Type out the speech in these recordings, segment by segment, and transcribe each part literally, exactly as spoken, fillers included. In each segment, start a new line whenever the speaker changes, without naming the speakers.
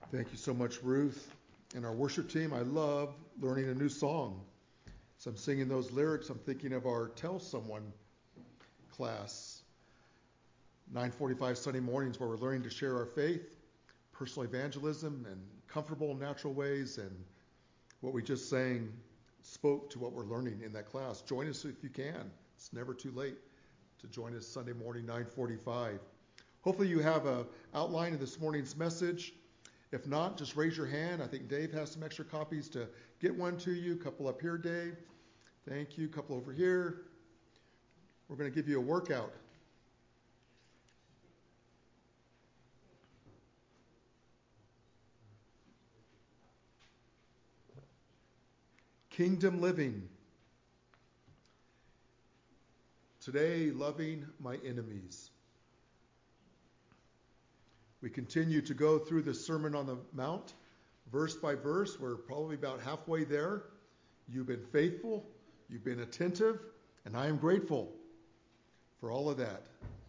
Thank you so much, Ruth. And our worship team, I love learning a new song. As I'm singing those lyrics, I'm thinking of our Tell Someone class, nine forty-five Sunday mornings, where we're learning to share our faith, personal evangelism, and comfortable, natural ways. And what we just sang spoke to what we're learning in that class. Join us if you can. It's never too late to join us Sunday morning, nine forty-five. Hopefully you have an outline of this morning's message. If not, just raise your hand. I think Dave has some extra copies to get one to you. A couple up here, Dave. Thank you. A couple over here. We're going to give you a workout. Kingdom living. Today, loving my enemies. We continue to go through the Sermon on the Mount, verse by verse. We're probably about halfway there. You've been faithful, you've been attentive, and I am grateful for all of that.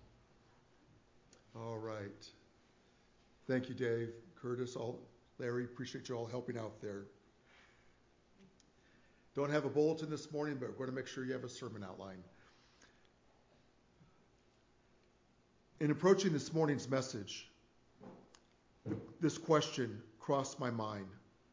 All right. Thank you, Dave, Curtis, all, Larry. Appreciate you all helping out there. Don't have a bulletin this morning, but we're going to make sure you have a sermon outline. In approaching this morning's message, this question crossed my mind.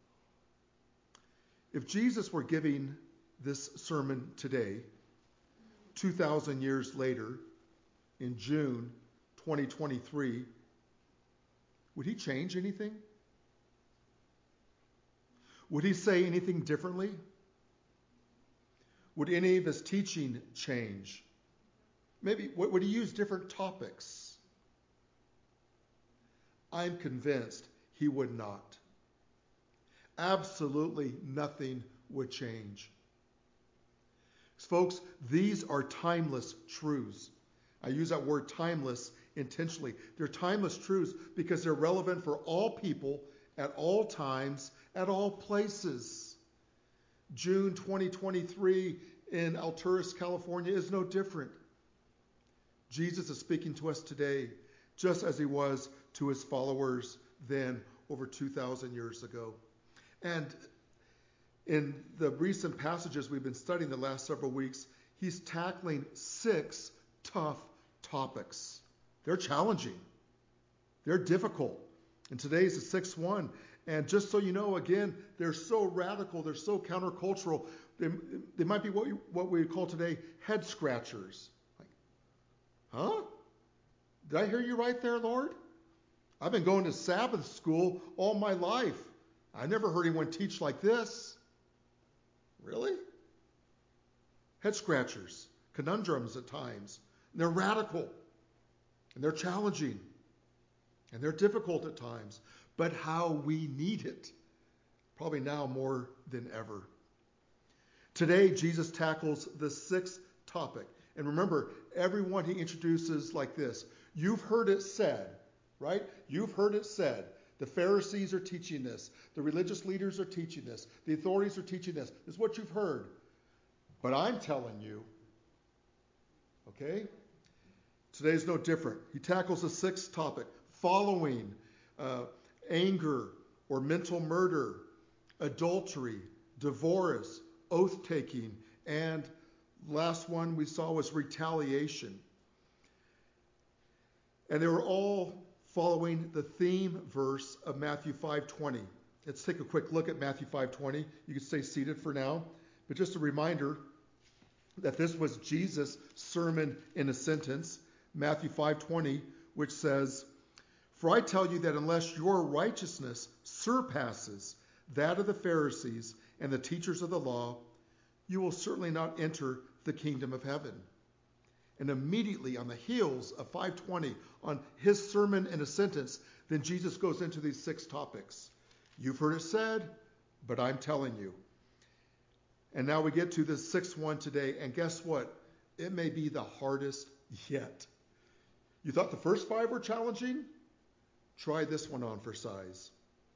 If Jesus were giving this sermon today, two thousand years later, in June twenty twenty-three, would he change anything? Would he say anything differently? Would any of his teaching change? Maybe, would he use different topics? I'm convinced he would not. Absolutely nothing would change. Folks, these are timeless truths. I use that word timeless intentionally. They're timeless truths because they're relevant for all people at all times, at all places. June twenty twenty-three in Alturas, California is no different. Jesus is speaking to us today, just as he was to his followers then over two thousand years ago. And in the recent passages we've been studying the last several weeks, he's tackling six tough topics. They're challenging. They're difficult. And today's the sixth one. And just so you know, again, they're so radical, they're so countercultural. They, they might be what we, what we would call today head scratchers. Like, huh? Did I hear you right there, Lord? I've been going to Sabbath school all my life. I never heard anyone teach like this. Really? Head scratchers, conundrums at times. And they're radical. And they're challenging. And they're difficult at times. But how we need it. Probably now more than ever. Today, Jesus tackles the sixth topic. And remember, everyone he introduces like this. You've heard it said, right? You've heard it said. The Pharisees are teaching this. The religious leaders are teaching this. The authorities are teaching this. This is what you've heard. But I'm telling you, okay? Today's no different. He tackles the sixth topic, following, uh, anger or mental murder, adultery, divorce, oath-taking, and last one we saw was retaliation. And they were all following the theme verse of Matthew five twenty. Let's take a quick look at Matthew five twenty. You can stay seated for now. But just a reminder that this was Jesus' sermon in a sentence, Matthew five twenty, which says, "For I tell you that unless your righteousness surpasses that of the Pharisees and the teachers of the law, you will certainly not enter the kingdom of heaven." And immediately on the heels of five twenty, on his sermon in a sentence, then Jesus goes into these six topics. You've heard it said, but I'm telling you. And now we get to the sixth one today. And guess what? It may be the hardest yet. You thought the first five were challenging? Try this one on for size.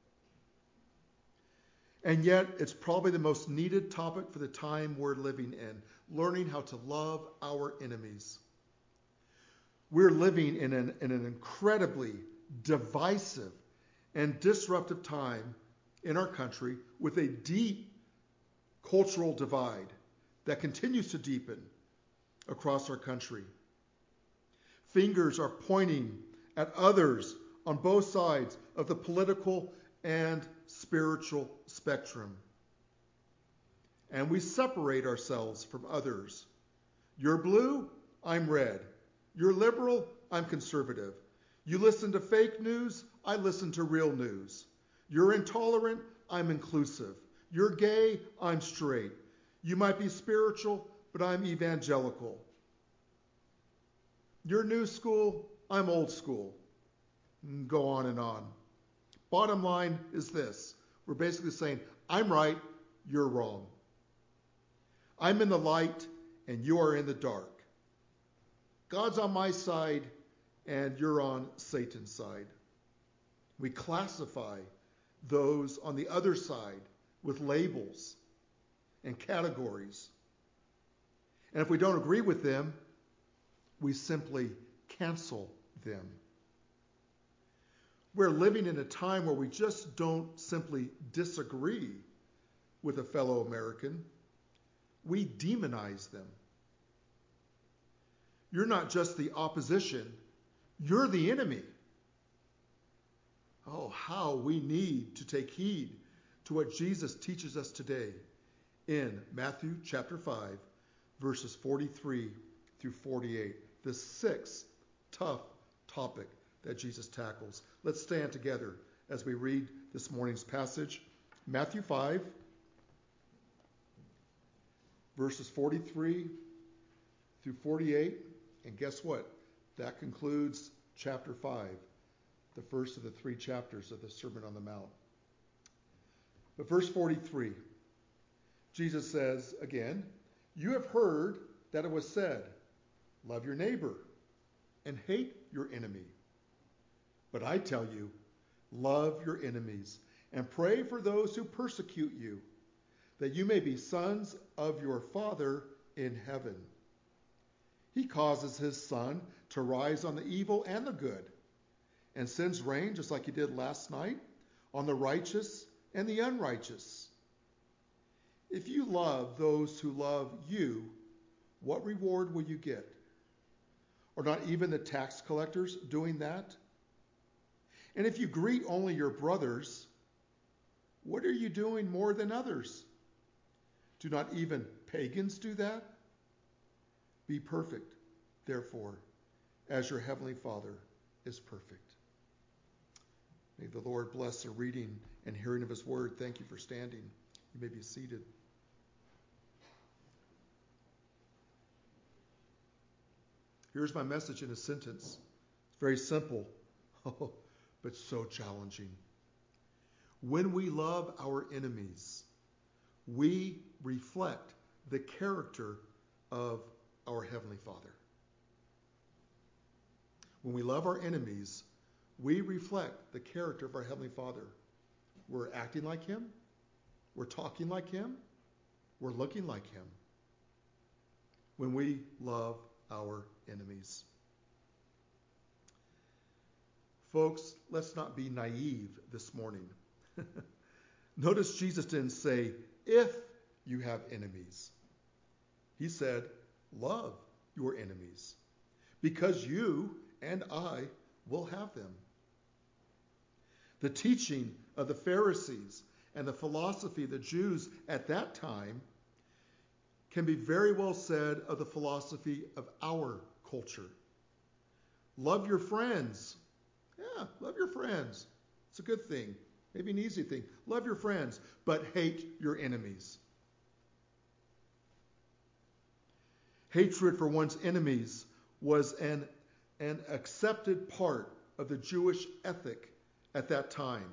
And yet, it's probably the most needed topic for the time we're living in, learning how to love our enemies. We're living in an, in an incredibly divisive and disruptive time in our country with a deep cultural divide that continues to deepen across our country. Fingers are pointing at others on both sides of the political and spiritual spectrum. And we separate ourselves from others. You're blue, I'm red. You're liberal, I'm conservative. You listen to fake news, I listen to real news. You're intolerant, I'm inclusive. You're gay, I'm straight. You might be spiritual, but I'm evangelical. You're new school, I'm old school. And go on and on. Bottom line is this. We're basically saying, I'm right, you're wrong. I'm in the light, and you are in the dark. God's on my side, and you're on Satan's side. We classify those on the other side with labels and categories. And if we don't agree with them, we simply cancel them. We're living in a time where we just don't simply disagree with a fellow American. We demonize them. You're not just the opposition, you're the enemy. Oh, how we need to take heed to what Jesus teaches us today in Matthew chapter five, verses forty-three through forty-eight. The sixth tough topic that Jesus tackles. Let's stand together as we read this morning's passage. Matthew five, verses forty-three through forty-eight. And guess what? That concludes chapter five, the first of the three chapters of the Sermon on the Mount. But verse forty-three, Jesus says again, "You have heard that it was said, 'Love your neighbor and hate your enemy.' But I tell you, love your enemies and pray for those who persecute you, that you may be sons of your Father in heaven. He causes his sun to rise on the evil and the good, and sends rain, just like he did last night, on the righteous and the unrighteous. If you love those who love you, what reward will you get? Are not even the tax collectors doing that? And if you greet only your brothers, what are you doing more than others? Do not even pagans do that? Be perfect, therefore, as your heavenly Father is perfect." May the Lord bless the reading and hearing of his word. Thank you for standing. You may be seated. Here's my message in a sentence. It's very simple, but so challenging. When we love our enemies, we reflect the character of our Heavenly Father. When we love our enemies, we reflect the character of our Heavenly Father. We're acting like him. We're talking like him. We're looking like him. When we love our enemies. Folks, let's not be naive this morning. Notice Jesus didn't say, if you have enemies. He said, love your enemies, because you and I will have them. The teaching of the Pharisees and the philosophy of the Jews at that time can be very well said of the philosophy of our culture. Love your friends. Yeah, love your friends. It's a good thing. Maybe an easy thing. Love your friends, but hate your enemies. Hatred for one's enemies was an, an accepted part of the Jewish ethic at that time,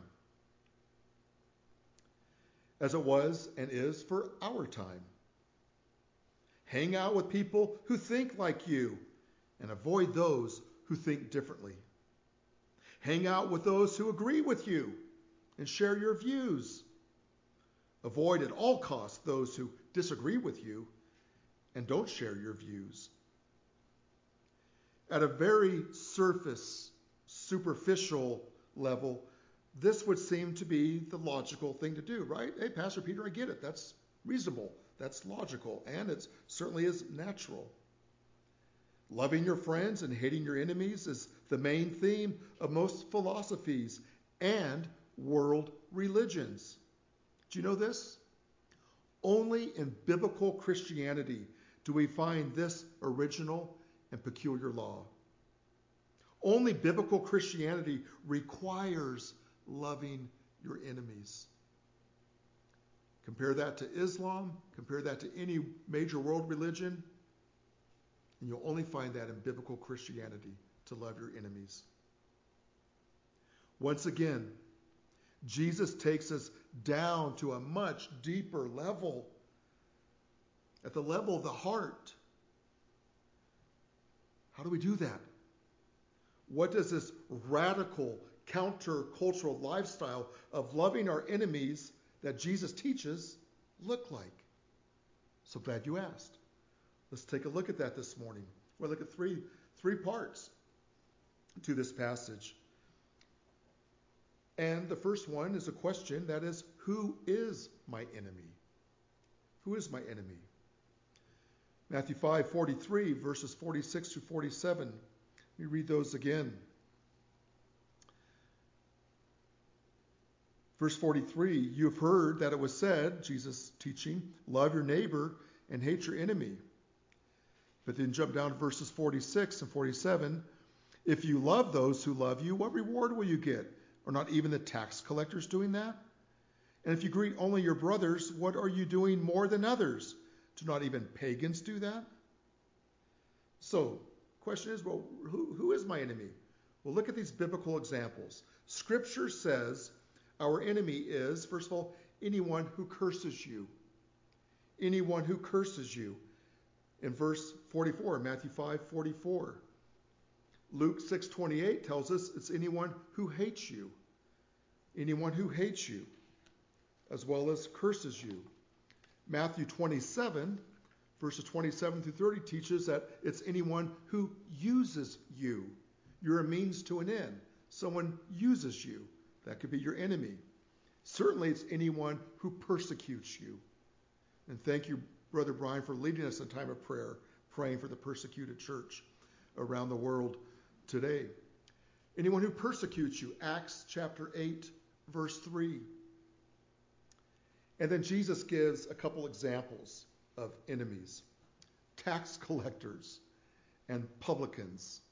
as it was and is for our time. Hang out with people who think like you and avoid those who think differently. Hang out with those who agree with you and share your views. Avoid at all costs those who disagree with you and don't share your views. At a very surface, superficial level, This would seem to be the logical thing to do, right? Hey, Pastor Peter, I get it. That's reasonable. That's logical. And it certainly is natural. Loving your friends and hating your enemies is the main theme of most philosophies and world religions. Do you know this? Only in biblical Christianity do we find this original and peculiar law. Only biblical Christianity requires loving your enemies. Compare that to Islam, compare that to any major world religion, and you'll only find that in biblical Christianity, to love your enemies. Once again, Jesus takes us down to a much deeper level, at the level of the heart. How do we do that? What does this radical counter-cultural lifestyle of loving our enemies that Jesus teaches look like? So glad you asked. Let's take a look at that this morning. We'll look at three, three parts to this passage. And the first one is a question, that is, who is my enemy? Who is my enemy? Matthew five forty-three, verses forty-six through forty-seven. Let me read those again. Verse forty-three, you have heard that it was said, Jesus teaching, love your neighbor and hate your enemy. But then jump down to verses forty-six and forty-seven. If you love those who love you, what reward will you get? Are not even the tax collectors doing that? And if you greet only your brothers, what are you doing more than others? Do not even pagans do that? So, question is, well, who, who is my enemy? Well, look at these biblical examples. Scripture says our enemy is, first of all, anyone who curses you. Anyone who curses you. In verse forty-four, Matthew five forty-four. Luke six twenty-eight tells us it's anyone who hates you. Anyone who hates you, as well as curses you. Matthew twenty-seven, verses twenty-seven through thirty teaches that it's anyone who uses you. You're a means to an end. Someone uses you. That could be your enemy. Certainly it's anyone who persecutes you. And thank you, Brother Brian, for leading us in time of prayer, praying for the persecuted church around the world today. Anyone who persecutes you, Acts chapter eight, verse three. And then Jesus gives a couple examples of enemies. Tax collectors and publicans.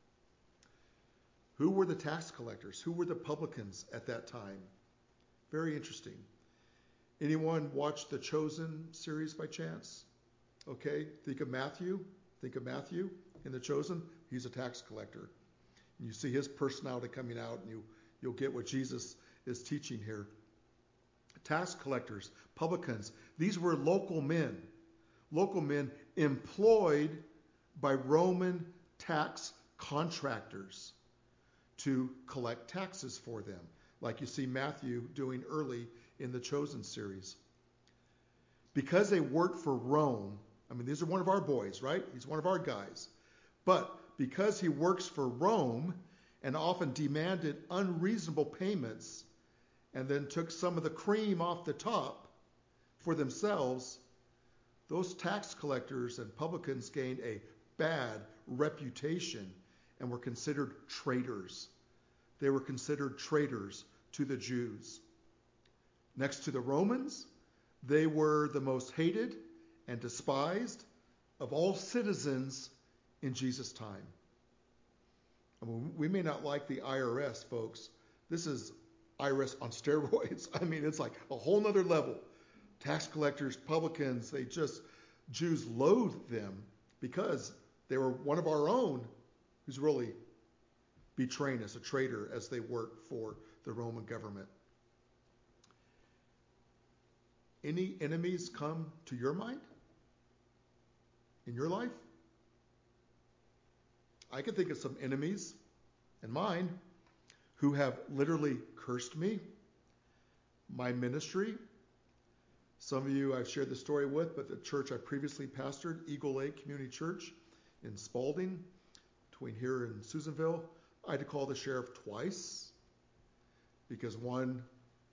Who were the tax collectors? Who were the publicans at that time? Very interesting. Anyone watch the Chosen series by chance? Okay, think of Matthew. Think of Matthew in the Chosen. He's a tax collector. And you see his personality coming out, and you, you'll get what Jesus is teaching here. Tax collectors, publicans, these were local men. Local men employed by Roman tax contractors to collect taxes for them, like you see Matthew doing early in the Chosen series. Because they worked for Rome, I mean, these are one of our boys, right? He's one of our guys. But because he works for Rome and often demanded unreasonable payments and then took some of the cream off the top for themselves, those tax collectors and publicans gained a bad reputation and were considered traitors. They were considered traitors to the Jews. Next to the Romans, they were the most hated and despised of all citizens in Jesus' time. I mean, we may not like the I R S, folks. This is I R S on steroids. I mean, it's like a whole nother level. Tax collectors, publicans, they just, Jews loathed them because they were one of our own who's really betraying us, a traitor, as they work for the Roman government. Any enemies come to your mind? In your life? I can think of some enemies in mine who have literally cursed me, my ministry. Some of you I've shared the story with, but the church I previously pastored, Eagle Lake Community Church in Spalding, between here and Susanville, I had to call the sheriff twice because one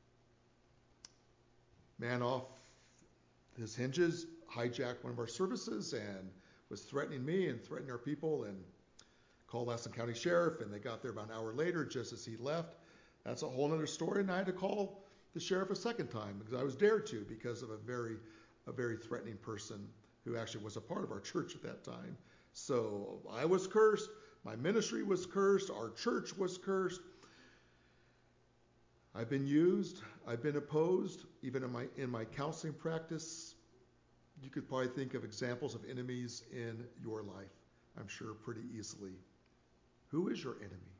man off his hinges hijacked one of our services and was threatening me and threatening our people, and called Lassen County Sheriff, and they got there about an hour later just as he left. That's a whole other story, and I had to call the sheriff a second time because I was dared to because of a very a very threatening person who actually was a part of our church at that time. So I was cursed, my ministry was cursed, our church was cursed. I've been used, I've been opposed, even in my in my counseling practice. You could probably think of examples of enemies in your life, I'm sure, pretty easily. Who is your enemy?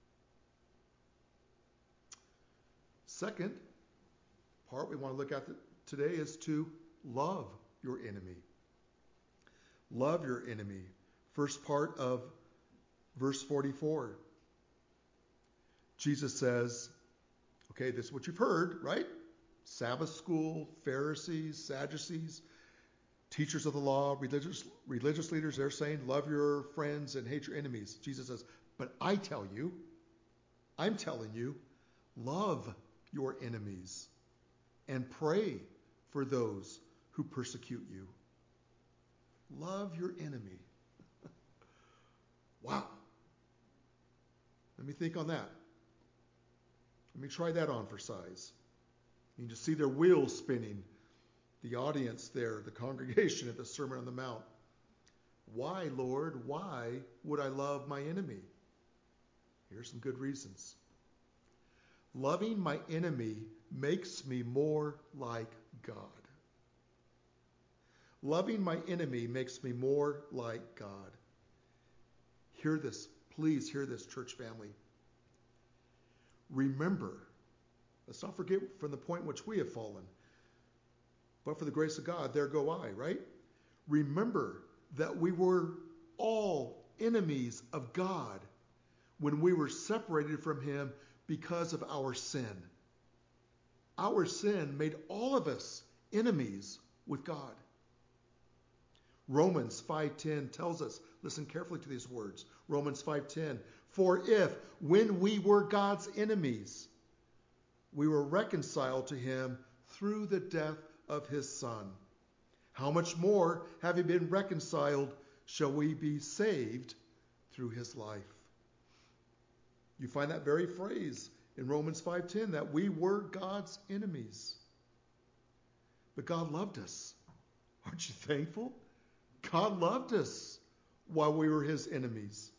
Second part we want to look at today is to love your enemy. Love your enemy. First part of verse forty-four. Jesus says, okay, this is what you've heard, right? Sabbath school, Pharisees, Sadducees, teachers of the law, religious religious leaders, they're saying, love your friends and hate your enemies. Jesus says, but I tell you, I'm telling you, love your enemies and pray for those who persecute you. Love your enemy. Wow. Let me think on that. Let me try that on for size. You can just see their wheels spinning. The audience there, the congregation at the Sermon on the Mount. Why, Lord, why would I love my enemy? Here's some good reasons. Loving my enemy makes me more like God. Loving my enemy makes me more like God. Hear this. Please hear this, church family. Remember, let's not forget from the point in which we have fallen. But for the grace of God, there go I, right? Remember that we were all enemies of God when we were separated from him because of our sin. Our sin made all of us enemies with God. Romans five ten tells us, listen carefully to these words. Romans five ten, for if when we were God's enemies, we were reconciled to him through the death of his Son, how much more, having been reconciled, shall we be saved through his life? You find that very phrase in Romans five ten, that we were God's enemies. But God loved us. Aren't you thankful? God loved us while we were his enemies.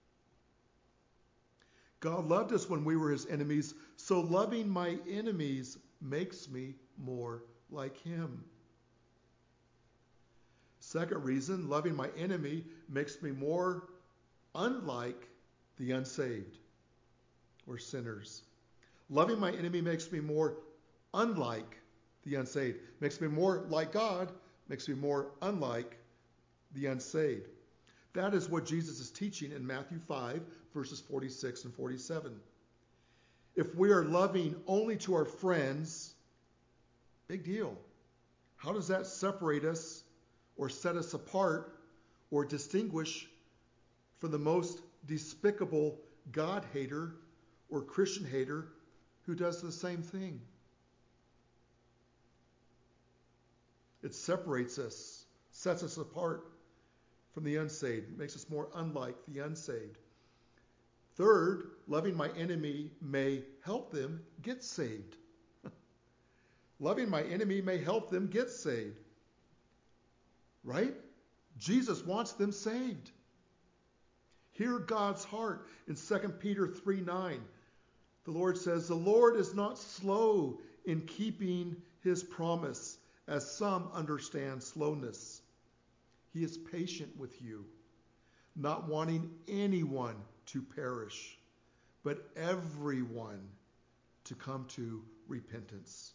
God loved us when we were his enemies, so loving my enemies makes me more like him. Second reason, loving my enemy makes me more unlike the unsaved or sinners. Loving my enemy makes me more unlike the unsaved. Makes me more like God, makes me more unlike the unsaved. That is what Jesus is teaching in Matthew five, verses forty-six and forty-seven. If we are loving only to our friends, big deal. How does that separate us or set us apart or distinguish from the most despicable God hater or Christian hater who does the same thing? It separates us, sets us apart from the unsaved. It makes us more unlike the unsaved. Third, loving my enemy may help them get saved. Loving my enemy may help them get saved. Right? Jesus wants them saved. Hear God's heart in Second Peter three nine. The Lord says, the Lord is not slow in keeping his promise, as some understand slowness. He is patient with you, not wanting anyone to perish, but everyone to come to repentance.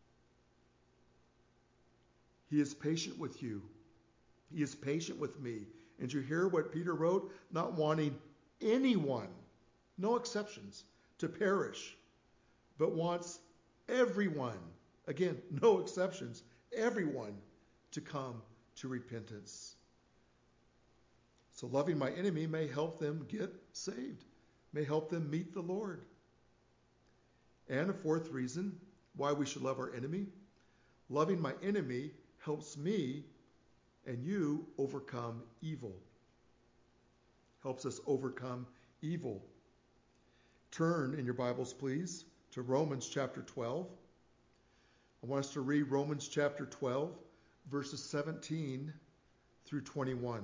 He is patient with you. He is patient with me. And you hear what Peter wrote? Not wanting anyone, no exceptions, to perish, but wants everyone, again, no exceptions, everyone to come to repentance. So loving my enemy may help them get saved, may help them meet the Lord. And a fourth reason why we should love our enemy. Loving my enemy helps me and you overcome evil. Helps us overcome evil. Turn in your Bibles, please, to Romans chapter twelve. I want us to read Romans chapter twelve, verses seventeen through twenty-one.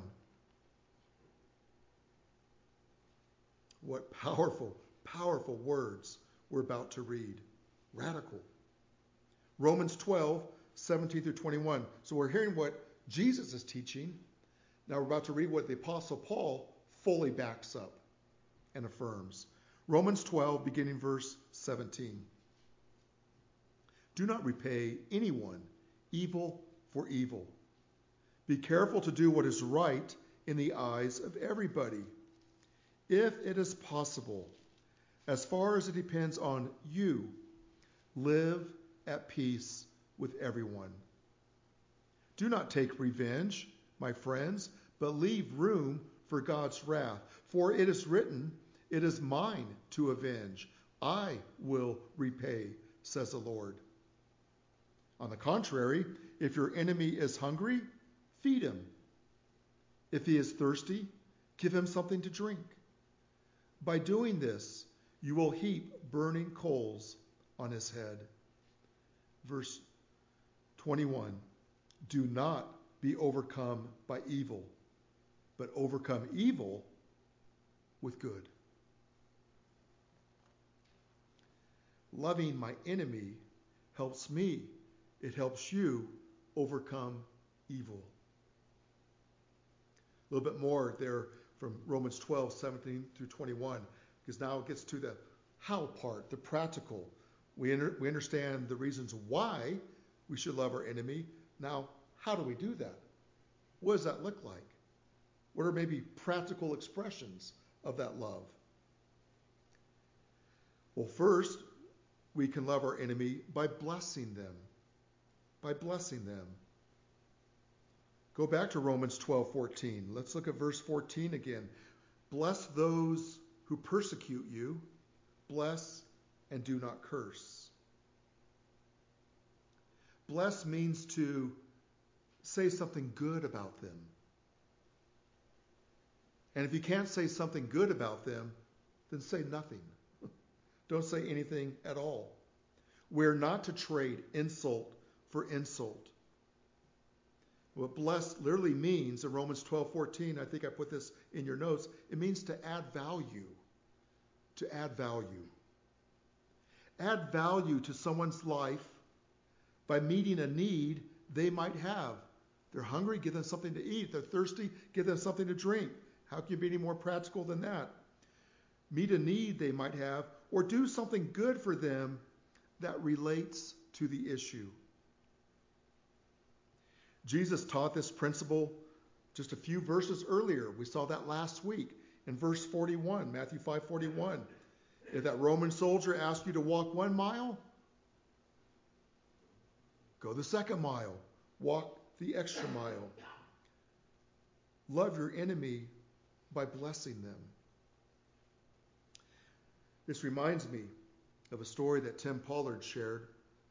What powerful, powerful words we're about to read. Radical. Romans twelve, seventeen through twenty-one. So we're hearing what Jesus is teaching. Now we're about to read what the Apostle Paul fully backs up and affirms. Romans twelve, beginning verse seventeen. Do not repay anyone evil for evil. Be careful to do what is right in the eyes of everybody. If it is possible, as far as it depends on you, live at peace with everyone. Do not take revenge, my friends, but leave room for God's wrath. For it is written, it is mine to avenge. I will repay, says the Lord. On the contrary, if your enemy is hungry, feed him. If he is thirsty, give him something to drink. By doing this, you will heap burning coals on his head. Verse twenty-one. Do not be overcome by evil, but overcome evil with good. Loving my enemy helps me. It helps you overcome evil. A little bit more there from Romans twelve, seventeen through twenty-one, because now it gets to the how part, the practical. We, under, we understand the reasons why we should love our enemy. Now, how do we do that? What does that look like? What are maybe practical expressions of that love? Well, first, we can love our enemy by blessing them. By blessing them. Go back to Romans twelve fourteen. Let's look at verse fourteen again. Bless those who persecute you. Bless and do not curse. Bless means to say something good about them. And if you can't say something good about them, then say nothing. Don't say anything at all. We're not to trade insult for insult. What blessed literally means in Romans twelve fourteen, I think I put this in your notes, it means to add value. To add value. Add value to someone's life by meeting a need they might have. They're hungry, give them something to eat. They're thirsty, give them something to drink. How can you be any more practical than that? Meet a need they might have, or do something good for them that relates to the issue. Jesus taught this principle just a few verses earlier. We saw that last week in verse forty-one, Matthew five forty-one. If that Roman soldier asked you to walk one mile, go the second mile. Walk the extra mile. Love your enemy by blessing them. This reminds me of a story that Tim Pollard shared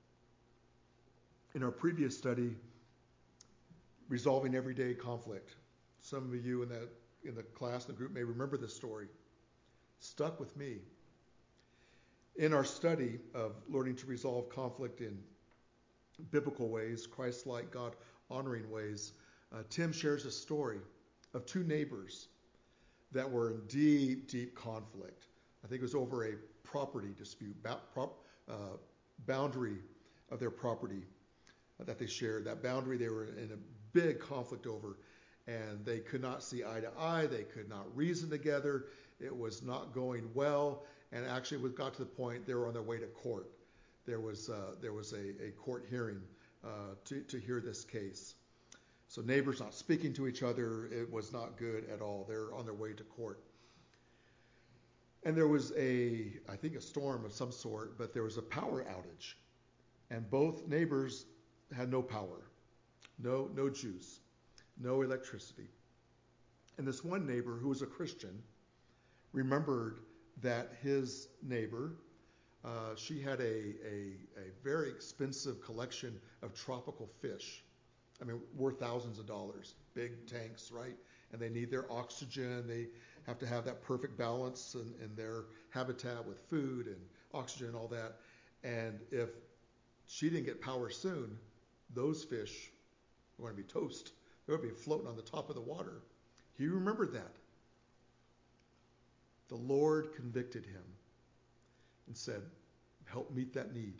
in our previous study, Resolving Everyday Conflict. Some of you in the, in the class, in the group, may remember this story. Stuck with me. In our study of learning to resolve conflict in biblical ways, Christ-like, God-honoring ways, uh, Tim shares a story of two neighbors that were in deep, deep conflict. I think it was over a property dispute, ba- prop, uh, boundary of their property that they shared. That boundary they were in a big conflict over, and they could not see eye to eye. They could not reason together. It was not going well, and actually it got to the point they were on their way to court. There was uh, there was a, a court hearing uh, to, to hear this case. So neighbors not speaking to each other, it was not good at all. They're on their way to court. And there was a, I think a storm of some sort, but there was a power outage. And both neighbors had no power, no, no juice, no electricity. And this one neighbor, who was a Christian, remembered that his neighbor uh, she had a, a, a very expensive collection of tropical fish. I mean, worth thousands of dollars, big tanks, right? And they need their oxygen. They have to have that perfect balance in, in their habitat with food and oxygen and all that. And if she didn't get power soon, those fish were going to be toast. They would be floating on the top of the water. He remembered that. The Lord convicted him and said, help meet that need.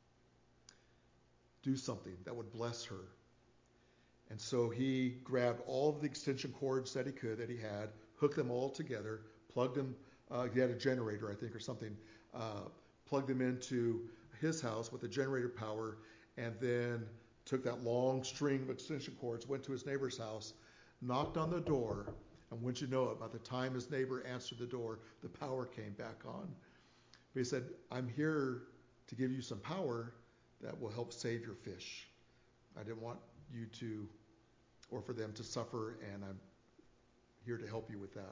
Do something that would bless her. And so he grabbed all of the extension cords that he could, that he had, hooked them all together, plugged them, uh, he had a generator, I think, or something, uh, plugged them into his house with the generator power, and then took that long string of extension cords, went to his neighbor's house, knocked on the door, and wouldn't you know it, by the time his neighbor answered the door, the power came back on. But he said, I'm here to give you some power that will help save your fish. I didn't want you to, or for them to suffer, and I'm here to help you with that.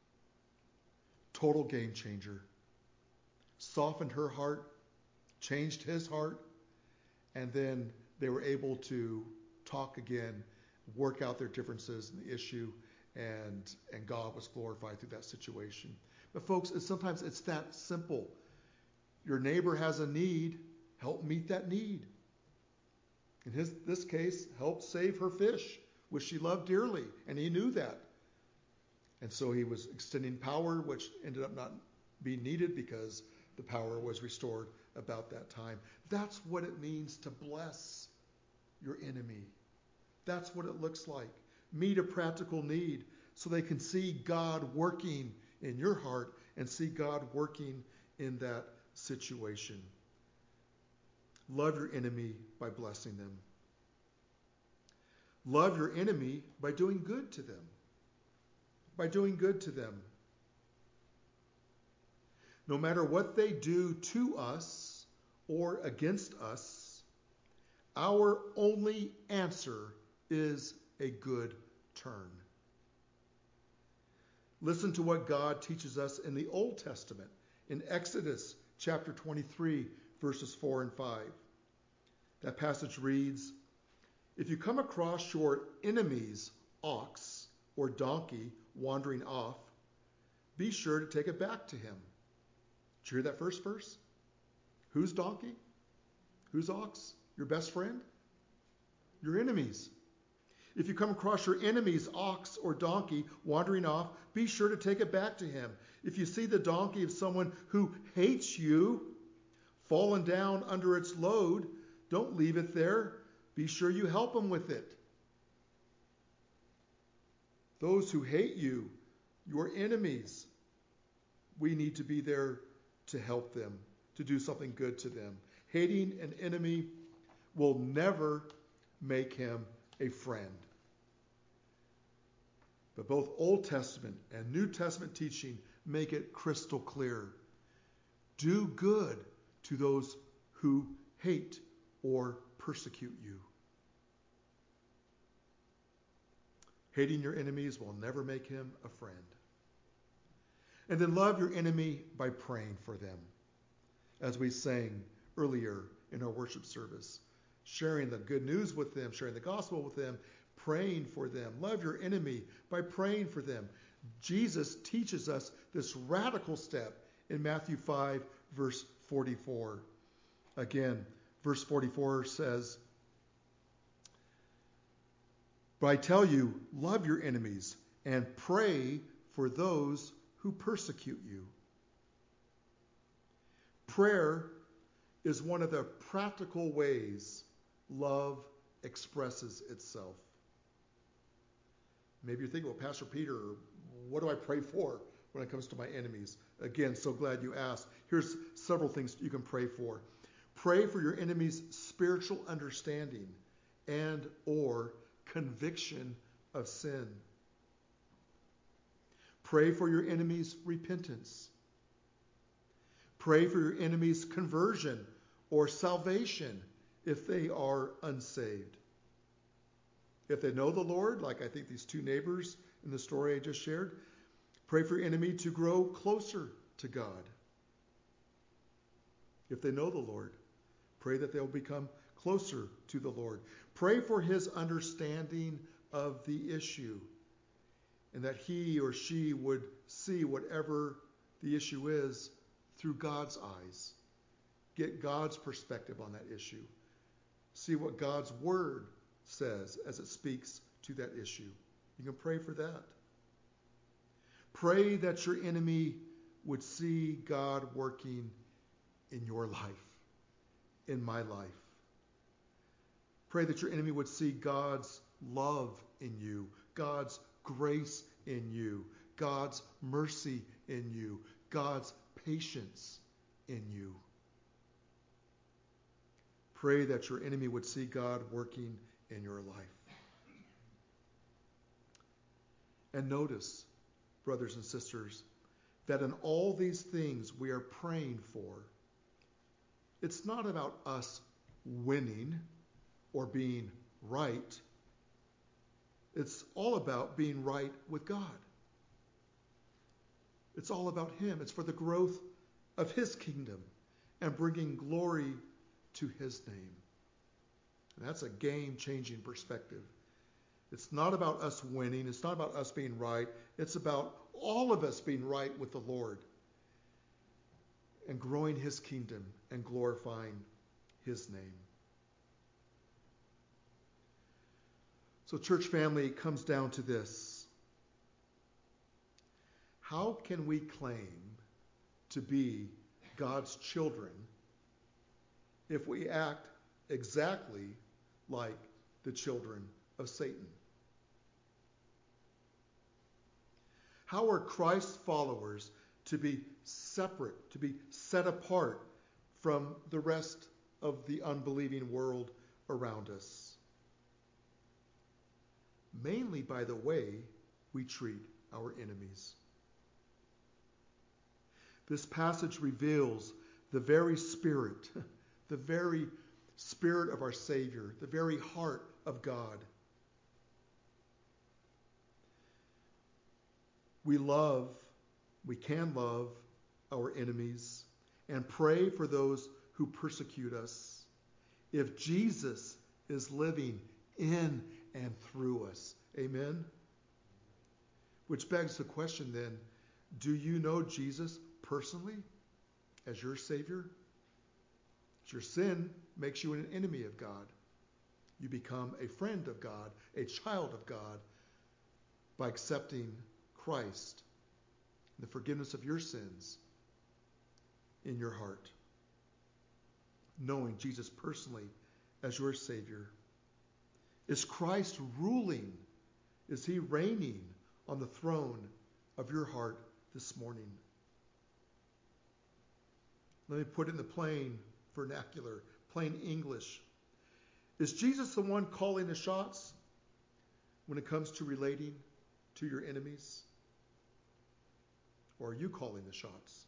Total game changer. Softened her heart, changed his heart, and then they were able to talk again, work out their differences in the issue, and, and God was glorified through that situation. But folks, it's, sometimes it's that simple. Your neighbor has a need, help meet that need. In his, this case, help save her fish, which she loved dearly, and he knew that. And so he was extending power, which ended up not being needed because the power was restored about that time. That's what it means to bless your enemy. That's what it looks like. Meet a practical need so they can see God working in your heart and see God working in that situation. Love your enemy by blessing them. Love your enemy by doing good to them. By doing good to them. No matter what they do to us or against us, our only answer is a good turn. Listen to what God teaches us in the Old Testament, in Exodus chapter twenty-three, verses four and five. That passage reads, if you come across your enemy's ox or donkey wandering off, be sure to take it back to him. Did you hear that first verse? Whose donkey? Whose ox? Your best friend? Your enemies. If you come across your enemy's ox or donkey wandering off, be sure to take it back to him. If you see the donkey of someone who hates you fallen down under its load, don't leave it there. Be sure you help him with it. Those who hate you, your enemies, we need to be there to help them, to do something good to them. Hating an enemy will never make him a friend. But both Old Testament and New Testament teaching make it crystal clear. Do good to those who hate or persecute you. Hating your enemies will never make him a friend. And then love your enemy by praying for them. As we sang earlier in our worship service, sharing the good news with them, sharing the gospel with them, praying for them. Love your enemy by praying for them. Jesus teaches us this radical step in Matthew five, verse forty-four. Again, verse forty-four says, but I tell you, love your enemies and pray for those who persecute you. Prayer is one of the practical ways love expresses itself. Maybe you're thinking, well, Pastor Peter, what do I pray for when it comes to my enemies? Again, so glad you asked. Here's several things you can pray for. Pray for your enemy's spiritual understanding and or conviction of sin. Pray for your enemy's repentance. Pray for your enemy's conversion or salvation if they are unsaved. If they know the Lord, like I think these two neighbors in the story I just shared, pray for your enemy to grow closer to God. if they know the Lord. Pray that they'll become closer to the Lord. Pray for his understanding of the issue, and that he or she would see whatever the issue is through God's eyes. Get God's perspective on that issue. See what God's word says as it speaks to that issue. You can pray for that. Pray that your enemy would see God working in your life, in my life. Pray that your enemy would see God's love in you, God's grace in you, God's mercy in you, God's patience in you. Pray that your enemy would see God working in your life. And notice, brothers and sisters, that in all these things we are praying for, it's not about us winning or being right. It's all about being right with God. It's all about him. It's for the growth of his kingdom and bringing glory to his name. And that's a game-changing perspective. It's not about us winning. It's not about us being right. It's about all of us being right with the Lord and growing his kingdom and glorifying his name. So, church family, it comes down to this. How can we claim to be God's children if we act exactly like the children of Satan? How are Christ's followers to be separate, to be set apart from the rest of the unbelieving world around us? Mainly by the way we treat our enemies. This passage reveals the very spirit, the very spirit of our Savior, the very heart of God. We love, we can love our enemies and pray for those who persecute us if Jesus is living in and through us. Amen? Which begs the question then, do you know Jesus personally as your Savior? Your sin makes you an enemy of God. You become a friend of God, a child of God, by accepting Christ, the forgiveness of your sins in your heart, knowing Jesus personally as your Savior. Is Christ ruling? Is he reigning on the throne of your heart this morning? Let me put it in the plain vernacular, plain English. Is Jesus the one calling the shots when it comes to relating to your enemies? Or are you calling the shots?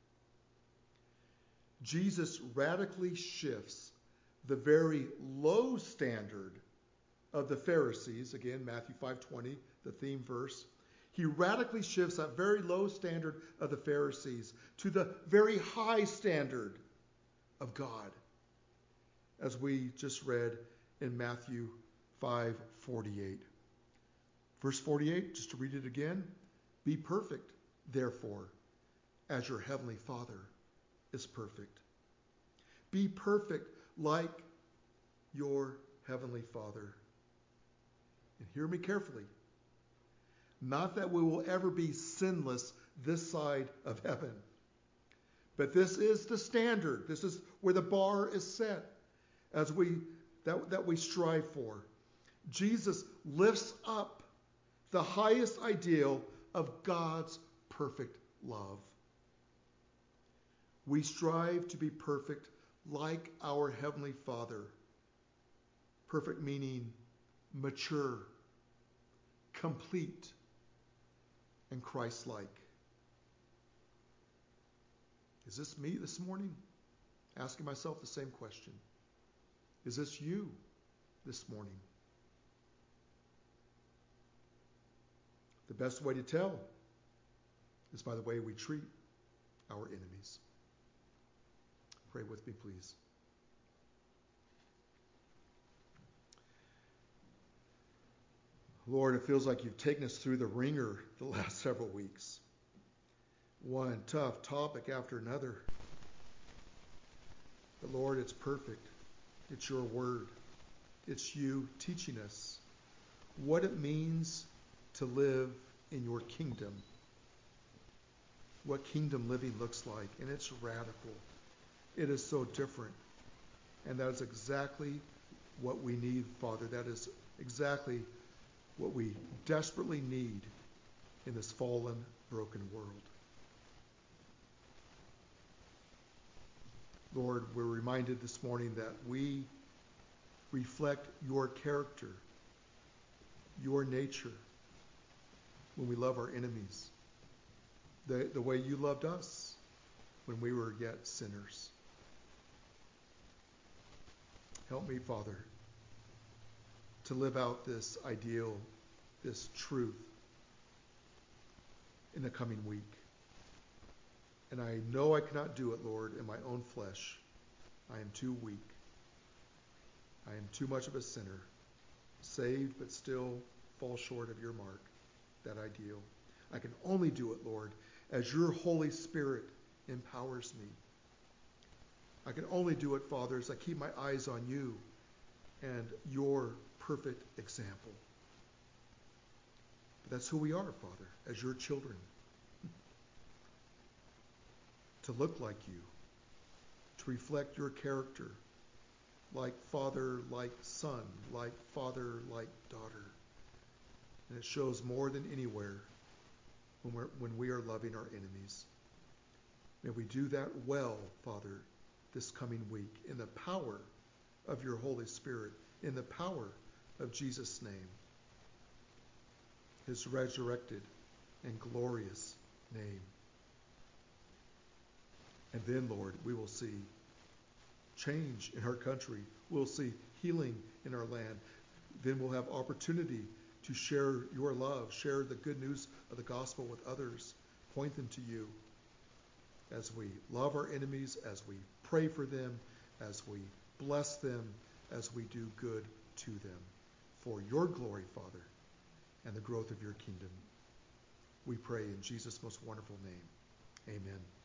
Jesus radically shifts the very low standard of the Pharisees, again, Matthew five twenty, the theme verse. He radically shifts that very low standard of the Pharisees to the very high standard of God, as we just read in Matthew five forty-eight. Verse forty-eight, just to read it again. Be perfect, therefore, as your heavenly Father is perfect. Be perfect like your heavenly Father. And hear me carefully. Not that we will ever be sinless this side of heaven. But this is the standard. This is where the bar is set as we that, that we strive for. Jesus lifts up the highest ideal of God's perfect love. We strive to be perfect like our Heavenly Father. Perfect meaning mature, complete, and Christ-like. Is this me this morning? Asking myself the same question. Is this you this morning? The best way to tell is by the way we treat our enemies. Pray with me, please. Lord, it feels like you've taken us through the ringer the last several weeks. One tough topic after another. But Lord, it's perfect. It's your word. It's you teaching us what it means to live in your kingdom. What kingdom living looks like. And it's radical. It is so different. And that is exactly what we need, Father. That is exactly what we desperately need in this fallen, broken world. Lord, we're reminded this morning that we reflect your character, your nature, when we love our enemies, the, the way you loved us when we were yet sinners. Help me, Father, to live out this ideal, this truth in the coming week. And I know I cannot do it, Lord, in my own flesh. I am too weak. I am too much of a sinner, saved but still fall short of your mark, that ideal. I can only do it, Lord, as your Holy Spirit empowers me. I can only do it, Father, as I keep my eyes on you and your perfect example. But that's who we are, Father, as your children. To look like you, to reflect your character, like father, like son, like father, like daughter. And it shows more than anywhere when, we're, when we are loving our enemies. May we do that well, Father, this coming week, in the power of your Holy Spirit, in the power of Jesus' name, his resurrected and glorious name. And then, Lord, we will see change in our country. We'll see healing in our land. Then we'll have opportunity to share your love, share the good news of the gospel with others, point them to you as we love our enemies, as we pray for them, as we bless them, as we do good to them. For your glory, Father, and the growth of your kingdom. We pray in Jesus' most wonderful name. Amen.